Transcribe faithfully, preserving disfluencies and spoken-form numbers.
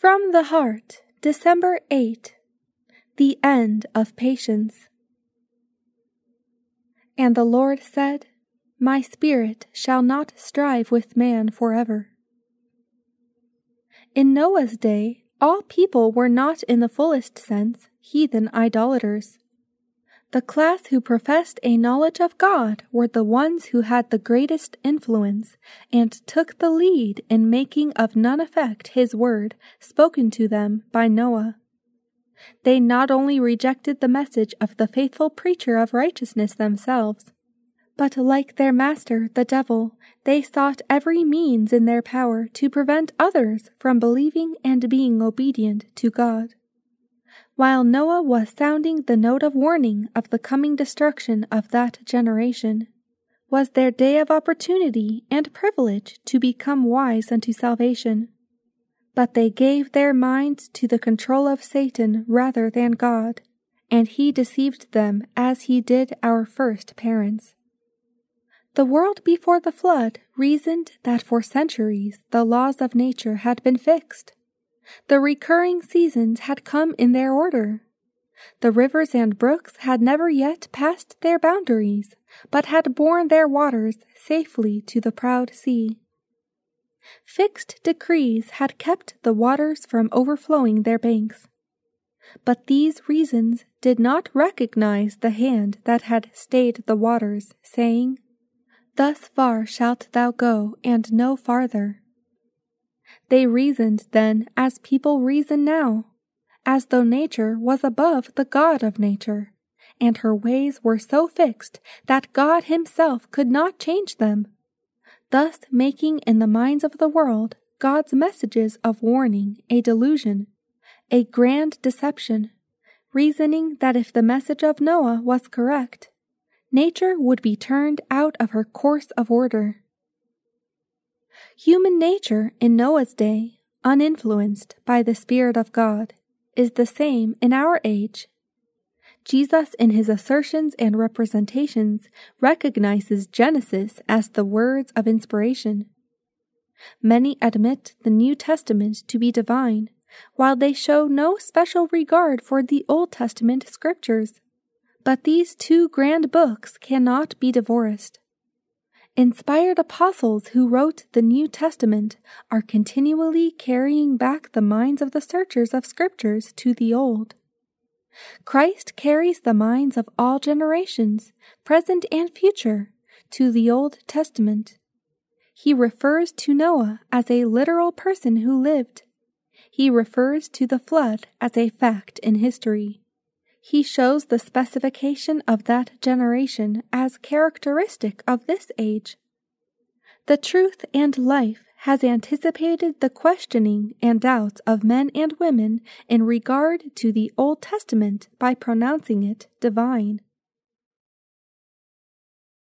From the Heart, December eighth. The End of Patience. And the Lord said, My spirit shall not strive with man forever. In Noah's day, all people were not in the fullest sense heathen idolaters. The class who professed a knowledge of God were the ones who had the greatest influence and took the lead in making of none effect his word spoken to them by Noah. They not only rejected the message of the faithful preacher of righteousness themselves, but like their master, the devil, they sought every means in their power to prevent others from believing and being obedient to God. While Noah was sounding the note of warning of the coming destruction of that generation, was their day of opportunity and privilege to become wise unto salvation. But they gave their minds to the control of Satan rather than God, and he deceived them as he did our first parents. The world before the flood reasoned that for centuries the laws of nature had been fixed. The recurring seasons had come in their order. The rivers and brooks had never yet passed their boundaries, but had borne their waters safely to the proud sea. Fixed decrees had kept the waters from overflowing their banks. But these reasons did not recognize the hand that had stayed the waters, saying, Thus far shalt thou go, and no farther. They reasoned then as people reason now, as though nature was above the God of nature, and her ways were so fixed that God himself could not change them, thus making in the minds of the world God's messages of warning a delusion, a grand deception, reasoning that if the message of Noah was correct, nature would be turned out of her course of order. Human nature in Noah's day, uninfluenced by the Spirit of God, is the same in our age. Jesus in his assertions and representations recognizes Genesis as the words of inspiration. Many admit the New Testament to be divine, while they show no special regard for the Old Testament scriptures. But these two grand books cannot be divorced. Inspired apostles who wrote the New Testament are continually carrying back the minds of the searchers of scriptures to the Old. Christ carries the minds of all generations, present and future, to the Old Testament. He refers to Noah as a literal person who lived. He refers to the flood as a fact in history. He shows the specification of that generation as characteristic of this age. The Truth and Life has anticipated the questioning and doubts of men and women in regard to the Old Testament by pronouncing it divine.